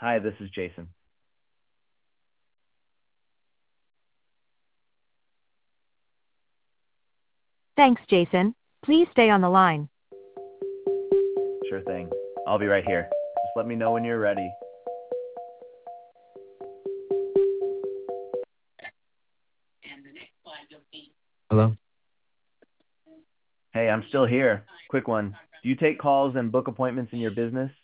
Hi, this is Jason. Thanks, Jason. Please stay on the line. Sure thing. I'll be right here. Just let me know when you're ready. Hello? Hey, I'm still here. Quick one. Do you take calls and book appointments in your business?